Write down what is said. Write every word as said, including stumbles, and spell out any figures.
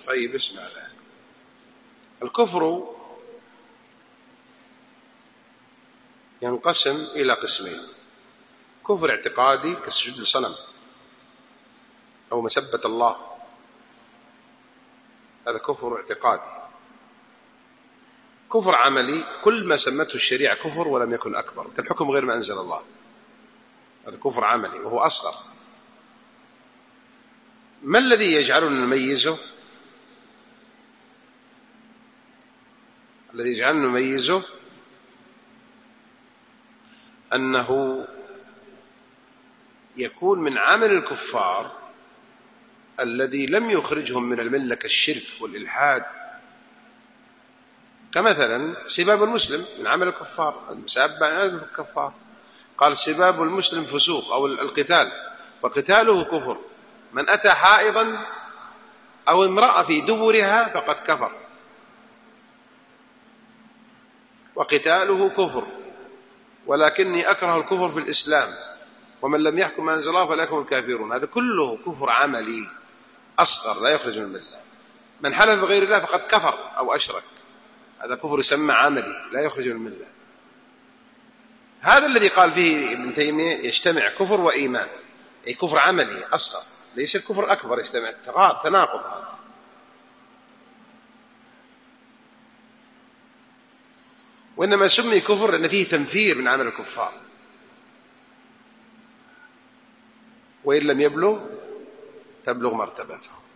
طيب اسمع له. الكفر ينقسم إلى قسمين: كفر اعتقادي كالسجود للصنم أو مسبة الله، هذا كفر اعتقادي. كفر عملي كل ما سمته الشريعة كفر ولم يكن أكبر، كالحكم غير ما أنزل الله، هذا كفر عملي وهو أصغر. ما الذي يجعلنا نميزه؟ الذي يجعلنا نميزه أنه يكون من عمل الكفار الذي لم يخرجهم من الملة كالشرك والإلحاد، كمثلا سباب المسلم من عمل الكفار، المساب من عمل الكفار. قال سباب المسلم فسوق أو القتال، وقتاله كفر. من أتى حائضا أو امرأة في دبرها فقد كفر، وقتاله كفر. ولكني أكره الكفر في الإسلام، ومن لم يحكم ما أنزل الله فلا يكون الكافرون. هذا كله كفر عملي أصغر لا يخرج من الملة. من حلف بغير الله فقد كفر أو أشرك، هذا كفر يسمى عملي لا يخرج من الملة. هذا الذي قال فيه ابن تيمية يجتمع كفر وإيمان، أي كفر عملي أصغر، ليس الكفر أكبر يجتمع، تناقض هذا. وإنما سمي كفر لأن فيه تنفير من عمل الكفار، وإن لم يبلغ تبلغ مرتبته.